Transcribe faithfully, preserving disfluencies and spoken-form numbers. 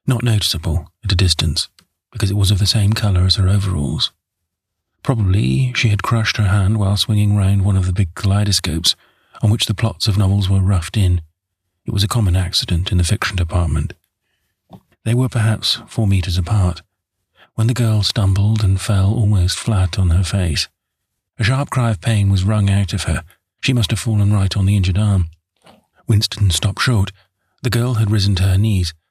not noticeable at a distance, because it was of the same colour as her overalls. Probably she had crushed her hand while swinging round one of the big kaleidoscopes on which the plots of novels were roughed in. It was a common accident in the fiction department. They were perhaps four metres apart, when the girl stumbled and fell almost flat on her face. A sharp cry of pain was wrung out of her. She must have fallen right on the injured arm. Winston stopped short. The girl had risen to her knees,